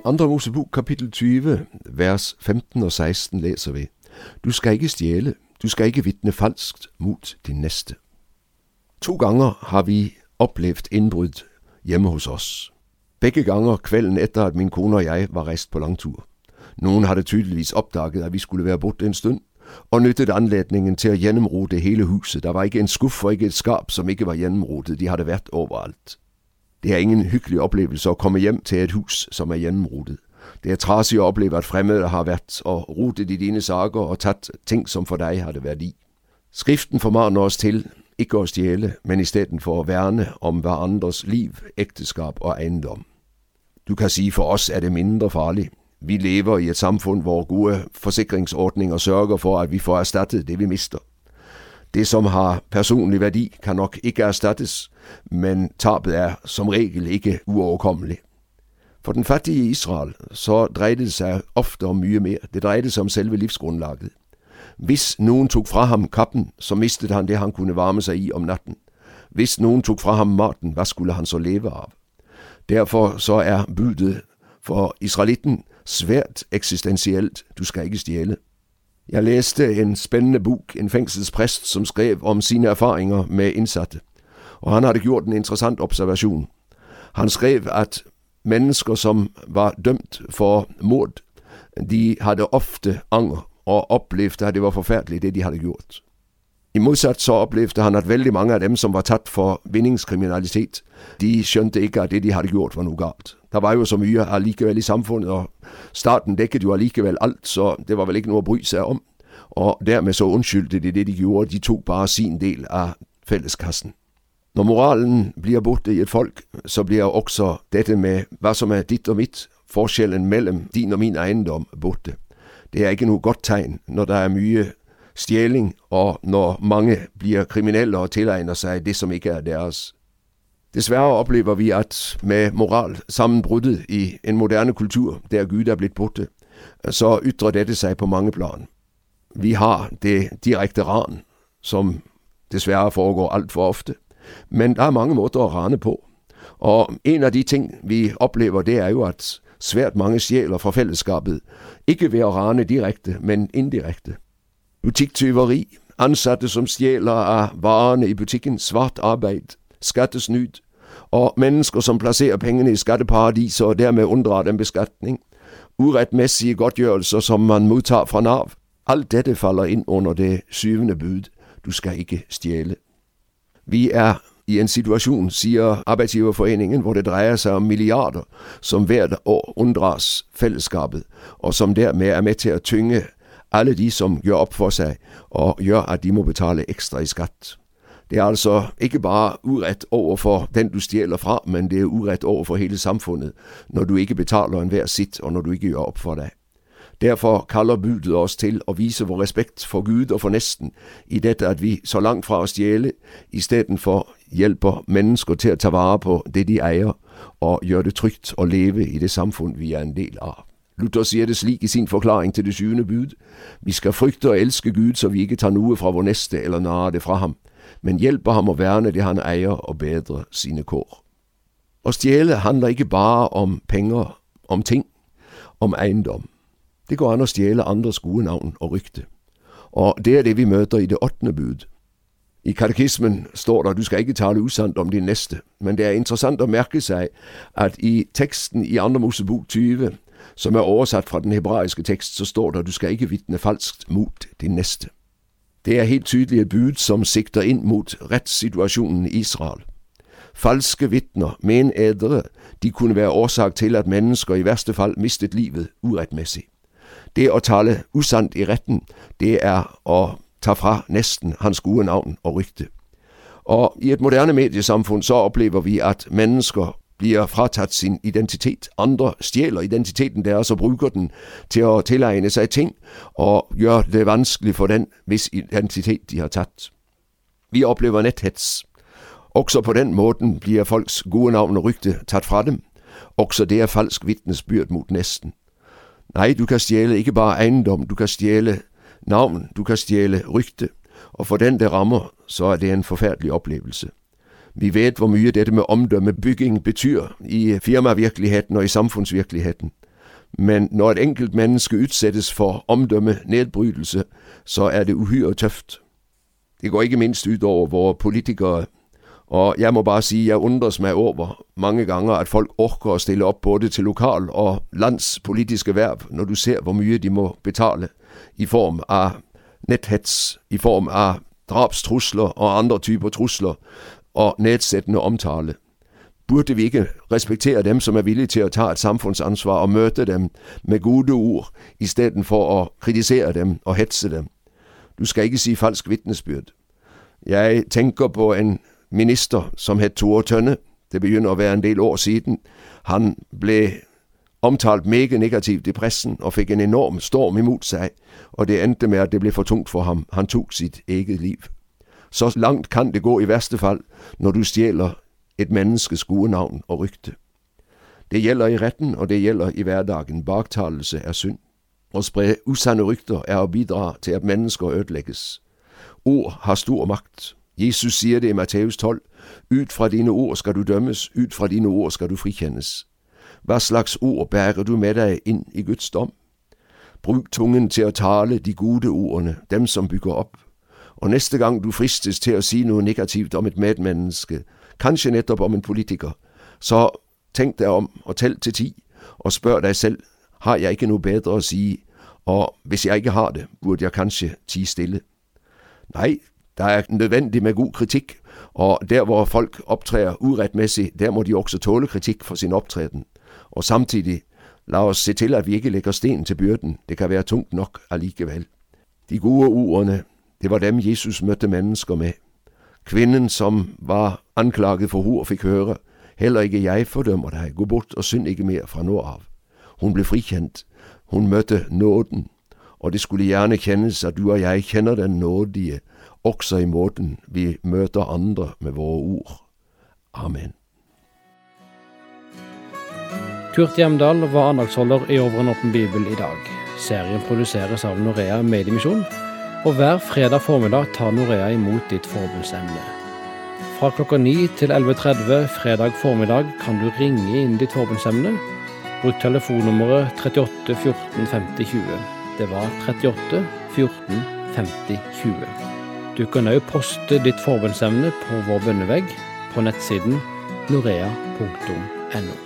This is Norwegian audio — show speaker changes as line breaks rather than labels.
2. Mosebog kapitel 20, vers 15 og 16 læser vi: Du skal ikke stjæle, du skal ikke vidne falskt mod din næste. 2 gange har vi oplevet indbrud hjemme hos os. Begge ganger kvelden efter, at min kone og jeg var rejst på langtur. Nogen havde tydeligvis opdaget, at vi skulle være borte en stund, og nyttede anledningen til at gennemrote hele huset. Der var ikke en skuff og ikke et skab, som ikke var gennemrotet. De havde været overalt. Det er ingen hyggelig oplevelse at komme hjem til et hus, som er gennemrotet. Det er trasigt at opleve, at fremmede har været og rotet i dine sager og taget ting, som for dig havde været i. Skriften formaner os til ikke at stjæle, men i stedet for at værne om hverandres liv, ægteskab og ejendom. Du kan sige, for os er det mindre farligt. Vi lever i et samfund, hvor gode forsikringsordninger sørger for, at vi får erstattet det, vi mister. Det, som har personlig værdi, kan nok ikke erstattes, men tabet er som regel ikke uoverkommeligt. For den fattige Israel, så drejede det sig ofte om mye mere. Det drejede sig om selve livsgrundlaget. Hvis nogen tog fra ham kappen, så mistede han det, han kunne varme sig i om natten. Hvis nogen tog fra ham maten, hvad skulle han så leve af? Derfor så er budet for israelitten svært eksistentielt. Du skal ikke stjæle. Jeg læste en spændende bog, en fængselspræst, som skrev om sine erfaringer med indsatte. Og han havde gjort en interessant observation. Han skrev, at mennesker, som var dømt for mord, de havde ofte anger og oplevede, at det var forfærdeligt, det de havde gjort. I modsat så oplevede han, at vældig mange af dem, som var taget for vindingskriminalitet, de skjønte ikke, at det de havde gjort var noget galt. Der var jo så mye alligevel i samfundet, og staten dækkede jo alligevel alt, så det var vel ikke noget at bry sig om. Og dermed så undskyldte de det, de gjorde. De tog bare sin del af fælleskassen. Når moralen bliver borte i et folk, så bliver også dette med, hvad som er dit og mit, forskellen mellem din og min ejendom borte. Det er ikke noget godt tegn, når der er mye stjæling, og når mange bliver kriminelle og tilegner sig det, som ikke er deres. Desværre oplever vi, at med moral sammenbruddet i en moderne kultur, der Gud er blevet borte, så ytrer dette sig på mange plan. Vi har det direkte ran, som desværre foregår alt for ofte, men der er mange måder at rane på. Og en af de ting, vi oplever, det er jo, at svært mange stjæler fra fællesskabet, ikke ved at rane direkte, men indirekte. Butiktyveri, ansatte som stjæler af varerne i butikken, svart arbejde, skattesnyd, og mennesker, som placerer pengene i skatteparadiser og dermed unddrager dem beskatning, uretmæssige godtgørelser, som man modtager fra NAV. Alt dette falder ind under det 7. bud. Du skal ikke stjæle. Vi er i en situation, siger Arbejdsgiverforeningen, hvor det drejer sig om milliarder, som hvert år unddrages fællesskabet, og som dermed er med til at tynge alle de, som gør op for sig, og gør, at de må betale ekstra i skat. Det er altså ikke bare uret over for den, du stjæler fra, men det er uret over for hele samfundet, når du ikke betaler enhver sit, og når du ikke gør op for dig. Derfor kalder budet os til at vise vor respekt for Gud og for næsten, i dette, at vi så langt fra at stjæle, i stedet for hjælper mennesker til at tage vare på det, de ejer, og gøre det trygt at leve i det samfund, vi er en del af. Luther siger det slik i sin forklaring til det 7. bud: Vi skal frygte og elske Gud, så vi ikke tager noget fra vor næste eller narrer det fra ham, men hjælper ham at værne det, han ejer, og bedre sine kår. Og stjæle handler ikke bare om penge, om ting, om ejendom. Det går an at stjæle andres gode navn og rygte. Og det er det, vi møder i det 8. bud. I katekismen står der, at du skal ikke tale usandt om din næste. Men det er interessant at mærke sig, at i teksten i 2. Mosebog 20, som er oversat fra den hebraiske tekst, så står der, at du skal ikke vidne falskt mod din næste. Det er helt tydeligt et bud, som sigter ind mod retssituationen i Israel. Falske vidner, men ædre, de kunne være årsag til, at mennesker i værste fald mistede livet uretmæssigt. Det at tale usandt i retten, det er at tage fra næsten hans gode navn og rygte. Og i et moderne mediesamfund, så oplever vi, at mennesker bliver frataget sin identitet. Andre stjæler identiteten deres og bruger den til at tilegne sig ting og gør det vanskeligt for den, hvis identitet de har taget. Vi oplever nethets. Også på den måde bliver folks gode navn og rygte taget fra dem. Også det er falsk vidnesbyrd mod næsten. Nej, du kan stjæle ikke bare ejendom, du kan stjæle navn, du kan stjæle rygte, og for den, der rammer, så er det en forfærdelig oplevelse. Vi ved, hvor mye dette med omdømme bygging betyder i firmavirkeligheden og i samfundsvirkeligheden. Men når et enkelt menneske udsættes for omdømme nedbrydelse, så det uhyre tøft. Det går ikke mindst ud over vores politikere, og jeg må bare sige, at jeg undres mig over mange gange, at folk orker at stille op både til lokal- og landspolitiske værv, når du ser, hvor mye de må betale i form af nethets, i form af drabstrusler og andre typer trusler og nedsættende omtale. Burde vi ikke respektere dem, som villige til at tage et samfundsansvar og møte dem med gode ord, i stedet for at kritisere dem og hetse dem? Du skal ikke sige falsk vidnesbyrd. Jeg tænker på en minister, som hed Tore Tønne. Det begynder at være en del år siden. Han blev omtalt mega negativt i pressen og fik en enorm storm imod sig, og det endte med, at det blev for tungt for ham. Han tog sit eget liv. Så langt kan det gå i værste fald, når du stjæler et menneskes gode navn og rygte. Det gælder i retten, og det gælder i hverdagen. Baktalelse synd. At sprede usande rygter at bidrage til, at mennesker ødelægges. Ord har stor magt. Jesus siger det i Matthæus 12. Ud fra dine ord skal du dømmes, ud fra dine ord skal du frikendes. Hvad slags ord bærer du med dig ind i Guds dom? Brug tungen til at tale de gode ordene, dem som bygger op. Og næste gang du fristes til at sige noget negativt om et medmenneske, kanskje netop om en politiker, så tænk dig om og tæl til 10 og spørg dig selv, har jeg ikke noget bedre at sige, og hvis jeg ikke har det, burde jeg kanskje tie stille. Nej, der er nødvendigt med god kritik, og der hvor folk optræder uretmæssigt, der må de også tåle kritik for sin optræden. Og samtidig lad os se til, at vi ikke lægger sten til byrden. Det kan være tungt nok alligevel. De gode ordene, det var dem Jesus mødte mennesker med. Kvinden, som var anklaget for hor, fik høre, heller ikke jeg fordømmer dig, gå bort og synd ikke mere fra nord af. Hun blev frikendt. Hun mødte nåden, og det skulle gerne kendes, at du og jeg kender den nådige, også i måten vi møter andre med vore ord. Amen.
Kurt Hjemdal var andagsholder i Over en åpen bibel i dag. Serien produseres av Norea Mediemisjon, og hver fredag formiddag tar Norea imot ditt forbundsemne. Fra klokka 9 til 11:30 fredag formiddag kan du ringe inn ditt forbundsemne. Bruk telefonnummeret 38 14 50 20. Det var 38 14 50 20. Du kan også poste ditt forbundsemne på vår bønnevegg på nettsiden norea.no.